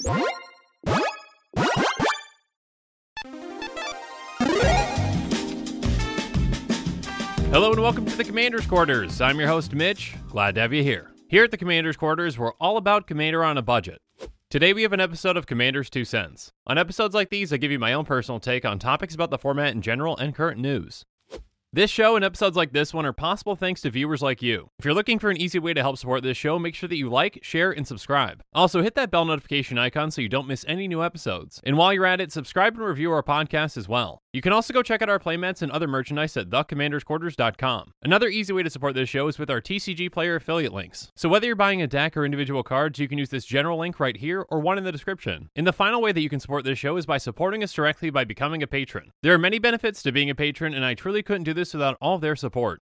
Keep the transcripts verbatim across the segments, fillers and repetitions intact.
Hello and welcome to the Commander's Quarters. I'm your host, Mitch. Glad to have you here. Here at the Commander's Quarters, we're all about Commander on a budget. Today we have an episode of Commander's Two Cents. On episodes like these, I give you my own personal take on topics about the format in general and current news. This show and episodes like this one are possible thanks to viewers like you. If you're looking for an easy way to help support this show, make sure that you like, share, and subscribe. Also, hit that bell notification icon so you don't miss any new episodes. And while you're at it, subscribe and review our podcast as well. You can also go check out our playmats and other merchandise at the commanders quarters dot com. Another easy way to support this show is with our T C G Player affiliate links. So whether you're buying a deck or individual cards, you can use this general link right here or one in the description. And the final way that you can support this show is by supporting us directly by becoming a patron. There are many benefits to being a patron, and I truly couldn't do this without all of their support.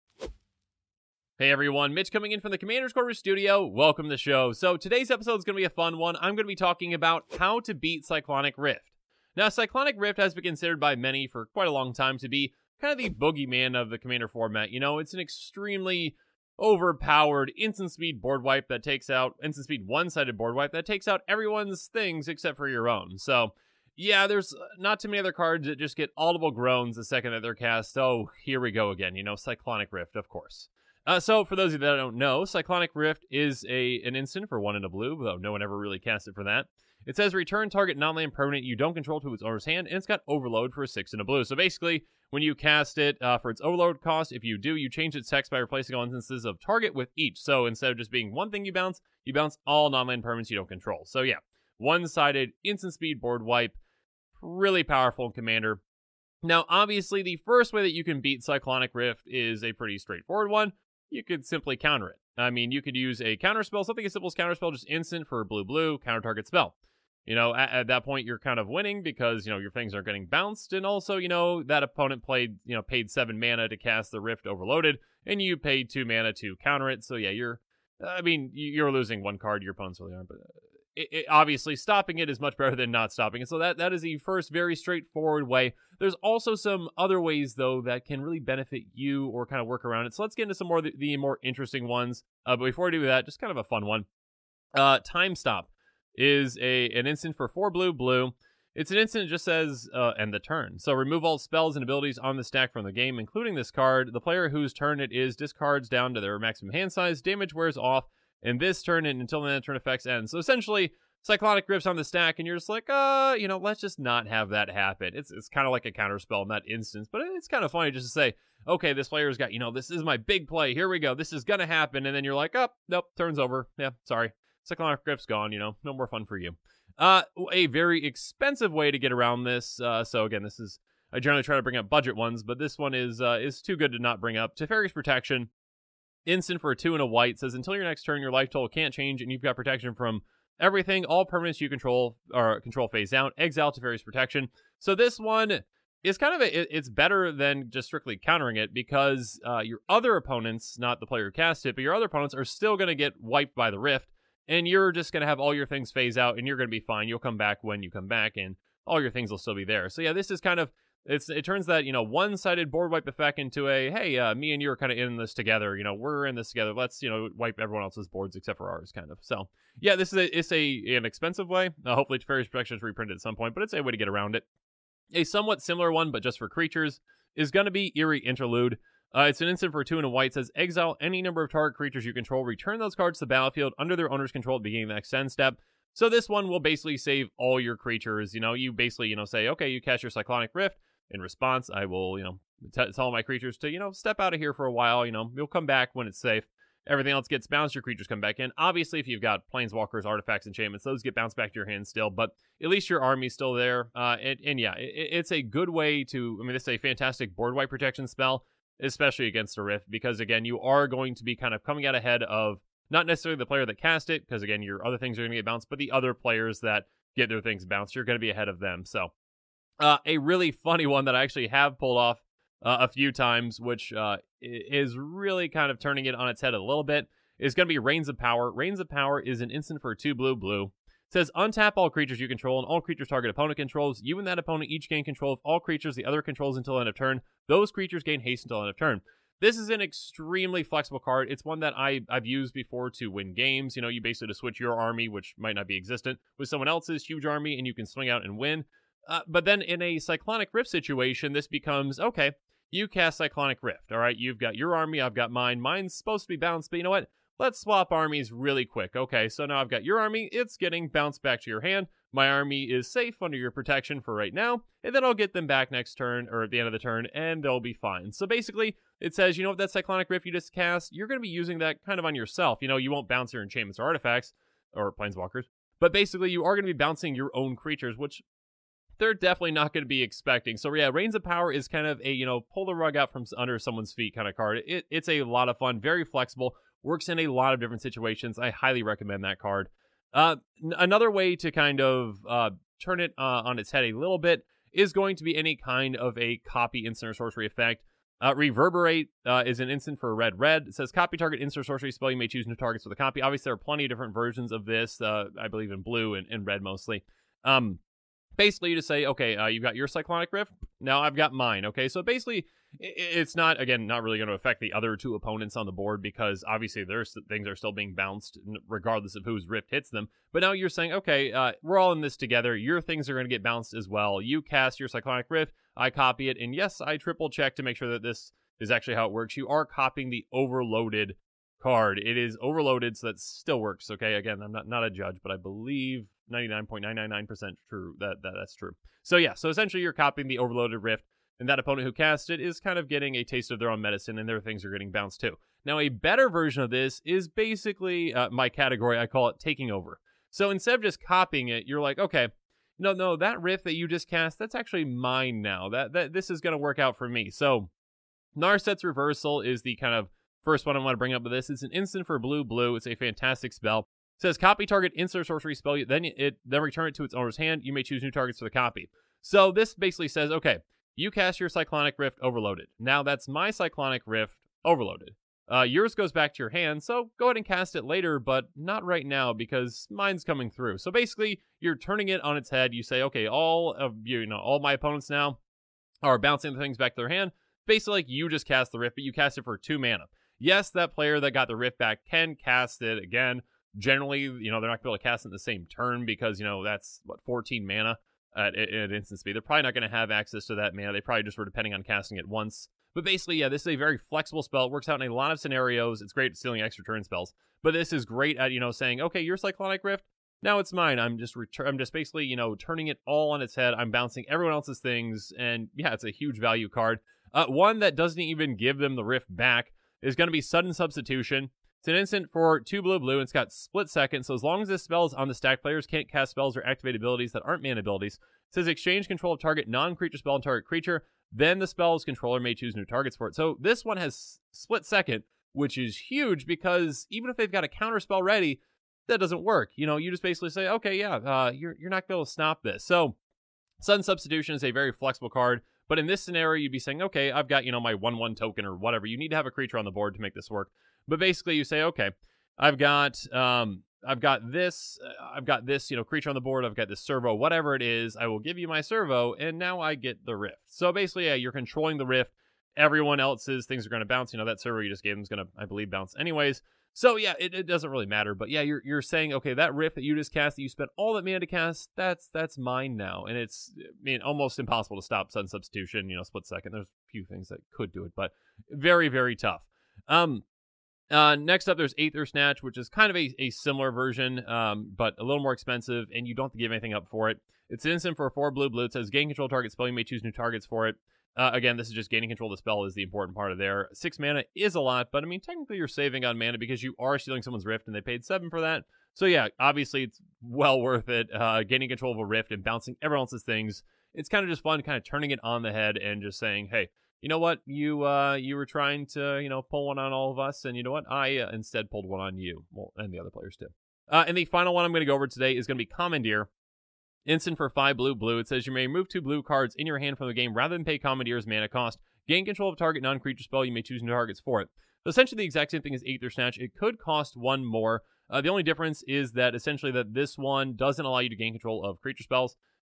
Hey everyone, Mitch coming in from the Commander's Quarters studio. Welcome to the show. So today's episode is going to be a fun one. I'm going to be talking about how to beat Cyclonic Rift. Now, Cyclonic Rift has been considered by many for quite a long time to be kind of the boogeyman of the Commander format. You know, it's an extremely overpowered instant speed board wipe that takes out, instant speed one-sided board wipe that takes out everyone's things except for your own. So, yeah, there's not too many other cards that just get audible groans the second that they're cast. Oh, here we go again, you know, Cyclonic Rift, of course. Uh, so, for those of you that don't know, Cyclonic Rift is a an instant for one in a blue, though no one ever really cast it for that. It says return target non-land permanent you don't control to its owner's hand, and it's got overload for a six in a blue. So basically, when you cast it uh, for its overload cost, if you do, you change its text by replacing all instances of target with each. So instead of just being one thing you bounce, you bounce all non-land permanents you don't control. So yeah, one-sided instant speed board wipe, really powerful in Commander. Now, obviously, the first way that you can beat Cyclonic Rift is a pretty straightforward one. You could simply counter it. I mean, you could use a counter spell, something as simple as counter spell, just instant for blue-blue, counter target spell. You know, at, at that point, you're kind of winning because, you know, your things aren't getting bounced. And also, you know, that opponent played, you know, paid seven mana to cast the Rift Overloaded, and you paid two mana to counter it. So, yeah, you're, I mean, you're losing one card. Your opponents really aren't. But it, it, obviously, stopping it is much better than not stopping it. So that, that is the first very straightforward way. There's also some other ways, though, that can really benefit you or kind of work around it. So let's get into some more of the, the more interesting ones. Uh, but before we do that, just kind of a fun one. Uh, Time Stop is a an instant for four blue blue. It's an instant that just says uh, end the turn. So remove all spells and abilities on the stack from the game, including this card. The player whose turn it is discards down to their maximum hand size. Damage wears off in this turn and until the end turn effects end. So essentially, Cyclonic Rift's on the stack, and you're just like, uh, you know, let's just not have that happen. It's it's kind of like a counter spell in that instance, but it's kind of funny just to say, okay, this player's got, you know, this is my big play. Here we go. This is gonna happen, and then you're like, oh, nope, turn's over. Yeah, sorry. Cyclonic Rift's gone, you know, no more fun for you. Uh, a very expensive way to get around this. Uh, so again, this is, I generally try to bring up budget ones, but this one is uh, is too good to not bring up. Teferi's Protection, instant for a two and a white, says until your next turn, your life total can't change, and you've got protection from everything. All permanents you control or control phase out. Exile Teferi's Protection. So this one is kind of a, it, it's better than just strictly countering it because uh, your other opponents, not the player who cast it, but your other opponents are still going to get wiped by the Rift. And you're just going to have all your things phase out, and you're going to be fine. You'll come back when you come back, and all your things will still be there. So yeah, this is kind of, it's it turns that, you know, one-sided board wipe effect into a, hey, uh, me and you are kind of in this together. You know, we're in this together. Let's, you know, wipe everyone else's boards except for ours, kind of. So yeah, this is a, it's a an expensive way. Uh, hopefully Teferi's Protection is reprinted at some point, but it's a way to get around it. A somewhat similar one, but just for creatures, is going to be Eerie Interlude. Uh, it's an instant for two and a white. It says exile any number of target creatures you control. Return those cards to the battlefield under their owner's control at the beginning of the next end step. So this one will basically save all your creatures. You know, you basically, you know, say, okay, you cast your Cyclonic Rift. In response, I will, you know, t- tell my creatures to, you know, step out of here for a while. You know, you'll come back when it's safe. Everything else gets bounced. Your creatures come back in. Obviously, if you've got planeswalkers, artifacts, enchantments, those get bounced back to your hand still. But at least your army's still there. Uh, and, and yeah, it, it's a good way to, I mean, this is a fantastic board wipe protection spell, especially against a Rift, because again, you are going to be kind of coming out ahead of not necessarily the player that cast it, because again, your other things are going to get bounced, but the other players that get their things bounced, you're going to be ahead of them. So uh, a really funny one that I actually have pulled off uh, a few times, which uh, is really kind of turning it on its head a little bit, is going to be Reigns of Power. Reigns of Power is an instant for two blue blue. It says untap all creatures you control and all creatures target opponent controls. You and that opponent each gain control of all creatures the other controls until end of turn. Those creatures gain haste until end of turn. this is an extremely flexible card. It's one that I, I've used before to win games. You know, you basically just switch your army, which might not be existent, with someone else's huge army, and you can swing out and win. Uh, but then in a Cyclonic Rift situation, this becomes, okay, you cast Cyclonic Rift, all right? You've got your army, I've got mine. Mine's supposed to be bounced, but you know what? Let's swap armies really quick. Okay, so now I've got your army. It's getting bounced back to your hand. My army is safe under your protection for right now, and then I'll get them back next turn, or at the end of the turn, and they'll be fine. So basically, it says, you know what, that Cyclonic Rift you just cast, you're going to be using that kind of on yourself. You know, you won't bounce your enchantments or artifacts, or planeswalkers, but basically you are going to be bouncing your own creatures, which they're definitely not going to be expecting. So yeah, Reigns of Power is kind of a, you know, pull the rug out from under someone's feet kind of card. It, it's a lot of fun, very flexible, works in a lot of different situations. I highly recommend that card. Uh, n- another way to kind of uh, turn it uh, on its head a little bit is going to be any kind of a copy instant or sorcery effect. Uh, Reverberate uh, is an instant for red red. It says copy target instant or sorcery spell. You may choose new targets for the copy. Obviously, there are plenty of different versions of this. Uh, I believe in blue and, and red mostly. Um, basically, you just say, okay, uh, you've got your Cyclonic Rift. Now I've got mine. Okay, so basically, it's not, again, not really going to affect the other two opponents on the board because obviously their things are still being bounced regardless of whose Rift hits them. But now you're saying, okay, uh, we're all in this together. Your things are going to get bounced as well. You cast your Cyclonic Rift, I copy it, and yes, I triple check to make sure that this is actually how it works. You are copying the overloaded card. It is overloaded, so that still works, okay? Again, I'm not, not a judge, but I believe ninety-nine point nine nine nine percent true that, that that's true. So yeah, so essentially you're copying the overloaded Rift, and that opponent who cast it is kind of getting a taste of their own medicine, and their things are getting bounced too. Now, a better version of this is basically uh, my category. I call it taking over. So instead of just copying it, you're like, okay, no, no, that Rift that you just cast, that's actually mine now. That that this is going to work out for me. So Narset's Reversal is the kind of first one I want to bring up with this. It's an instant for blue blue. It's a fantastic spell. It says copy target instant or sorcery spell. Then it then return it to its owner's hand. You may choose new targets for the copy. So this basically says, okay, you cast your Cyclonic Rift overloaded. Now that's my Cyclonic Rift overloaded. Uh, yours goes back to your hand, so go ahead and cast it later, but not right now because mine's coming through. So basically, you're turning it on its head. You say, okay, all of you, you know, all my opponents now are bouncing the things back to their hand. Basically, like you just cast the Rift, but you cast it for two mana. Yes, that player that got the Rift back can cast it again. Generally, you know, they're not going to be able to cast it in the same turn because, you know, that's, what, fourteen mana. At, at instant speed. They're probably not going to have access to that mana. They probably just were depending on casting it once. But basically, yeah, this is a very flexible spell. It works out in a lot of scenarios. It's great at stealing extra turn spells. But this is great at, you know, saying, okay, your Cyclonic Rift, now it's mine. I'm just retur- I'm just basically, you know, turning it all on its head. I'm bouncing everyone else's things. And yeah, it's a huge value card. Uh, one that doesn't even give them the Rift back is going to be Sudden Substitution. It's an instant for two blue blue, and it's got split second, so as long as this spell is on the stack, players can't cast spells or activate abilities that aren't mana abilities. It says exchange control of target non-creature spell and target creature, then the spell's controller may choose new targets for it. So this one has split second, which is huge because even if they've got a counter spell ready, that doesn't work. You know, you just basically say, okay, yeah, uh, you're, you're not going to be able to stop this. So Sudden Substitution is a very flexible card, but in this scenario, you'd be saying, okay, I've got, you know, my one one token or whatever. You need to have a creature on the board to make this work. But basically, you say, okay, I've got, um, I've got this, uh, I've got this, you know, creature on the board. I've got this servo, whatever it is. I will give you my servo, and now I get the Rift. So basically, yeah, you're controlling the Rift. Everyone else's things are going to bounce. You know, that servo you just gave them is going to, I believe, bounce anyways. So yeah, it, it doesn't really matter. But yeah, you're you're saying, okay, that Rift that you just cast, that you spent all that mana to cast, that's that's mine now, and it's, I mean, almost impossible to stop Sudden Substitution. You know, split second. There's a few things that could do it, but very very tough. Um. Uh, next up, there's Aether Snatch, which is kind of a, a similar version, um, but a little more expensive, and you don't have to give anything up for it. It's an instant for a four blue blue. It says gain control target spell. You may choose new targets for it. Uh, again, this is just gaining control of the spell is the important part of there. Six mana is a lot, but I mean, technically you're saving on mana because you are stealing someone's Rift, and they paid seven for that. So yeah, obviously it's well worth it. Uh, gaining control of a Rift and bouncing everyone else's things. It's kind of just fun, kind of turning it on the head and just saying, hey, you know what? You uh, you were trying to, you know, pull one on all of us, and you know what? I uh, instead pulled one on you. Well, and the other players too. Uh, and the final one I'm going to go over today is going to be Commandeer. Instant for five blue blue. It says you may remove two blue cards in your hand from the game rather than pay Commandeer's mana cost. Gain control of target non-creature spell. You may choose new targets for it. So essentially the exact same thing as Aether Snatch. It could cost one more. Uh, the only difference is that essentially that this one doesn't allow you to gain control of creature spells.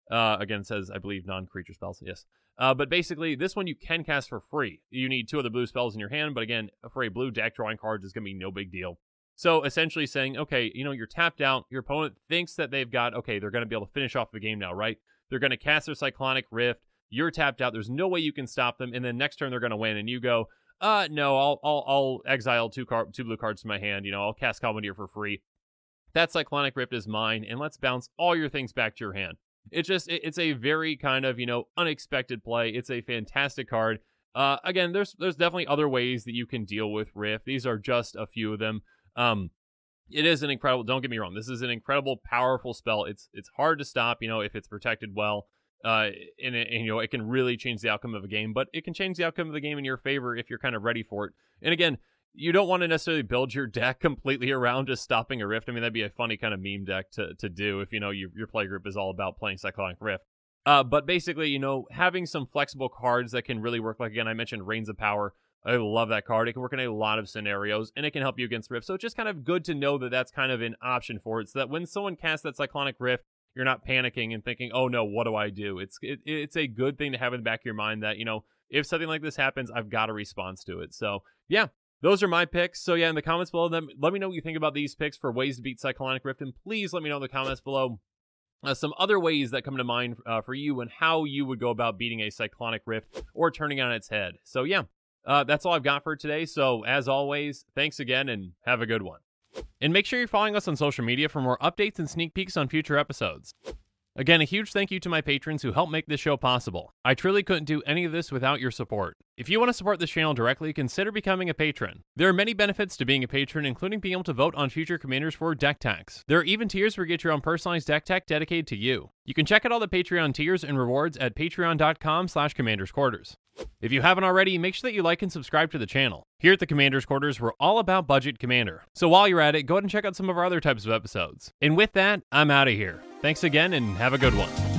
Uh, again, it says, I believe, non-creature spells. Yes. Uh, but basically, this one you can cast for free. You need two of the blue spells in your hand, but again, for a blue deck, drawing cards is going to be no big deal. So essentially saying, okay, you know, you're tapped out. Your opponent thinks that they've got, okay, they're going to be able to finish off the game now, right? They're going to cast their Cyclonic Rift. You're tapped out. There's no way you can stop them. And then next turn, they're going to win. And you go, uh, no, I'll I'll, I'll exile two, car- two blue cards to my hand. You know, I'll cast Commandeer for free. That Cyclonic Rift is mine. And let's bounce all your things back to your hand. It's just, it, it's a very kind of, you know, unexpected play. It's a fantastic card. Uh, again, there's there's definitely other ways that you can deal with Rift. These are just a few of them. Um, it is an incredible, don't get me wrong, this is an incredible, powerful spell. It's it's hard to stop, you know, if it's protected well. Uh, and, it, and, you know, it can really change the outcome of a game, but it can change the outcome of the game in your favor if you're kind of ready for it. And again, you don't want to necessarily build your deck completely around just stopping a Rift. I mean, that'd be a funny kind of meme deck to, to do if, you know, you, your play group is all about playing Cyclonic Rift. Uh, but basically, you know, having some flexible cards that can really work, like, again, I mentioned Reigns of Power. I love that card. It can work in a lot of scenarios, and it can help you against Rift. So it's just kind of good to know that that's kind of an option for it, so that when someone casts that Cyclonic Rift, you're not panicking and thinking, oh no, what do I do? It's it, it's a good thing to have in the back of your mind that, you know, if something like this happens, I've got a response to it. So yeah, those are my picks. So yeah, in the comments below, them, let me know what you think about these picks for ways to beat Cyclonic Rift, and please let me know in the comments below uh, some other ways that come to mind uh, for you and how you would go about beating a Cyclonic Rift or turning on its head. So yeah, uh, that's all I've got for today. So as always, thanks again and have a good one. And make sure you're following us on social media for more updates and sneak peeks on future episodes. Again, a huge thank you to my patrons who help make this show possible. I truly couldn't do any of this without your support. If you want to support this channel directly, consider becoming a patron. There are many benefits to being a patron, including being able to vote on future commanders for deck techs. There are even tiers where you get your own personalized deck tech dedicated to you. You can check out all the Patreon tiers and rewards at patreon.com slash commander's quarters. If you haven't already, make sure that you like and subscribe to the channel. Here at the Commander's Quarters, we're all about budget commander. So while you're at it, go ahead and check out some of our other types of episodes. And with that, I'm out of here. Thanks again and have a good one.